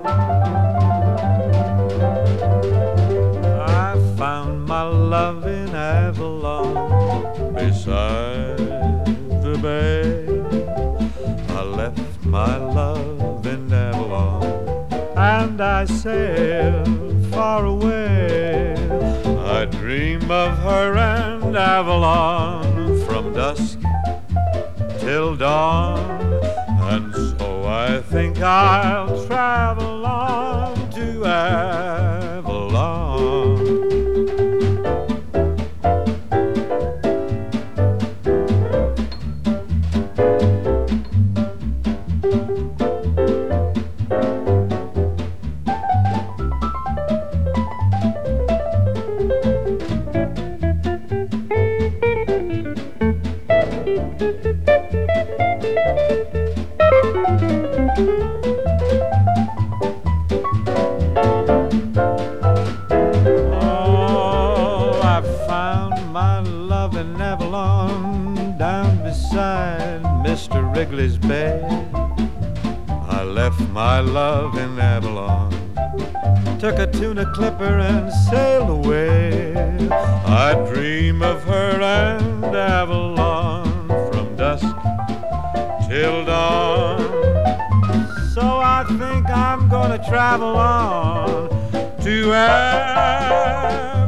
I found my love in Avalon beside the bay. I left my love in Avalon and I sailed far away. I dream of her and Avalon from dusk till dawn, and so I think I'll travel on to Avalon. Mr. Wrigley's bed. I left my love in Avalon, took a tuna clipper and sailed away. I dream of her and Avalon from dusk till dawn. So I think I'm gonna travel on to Avalon.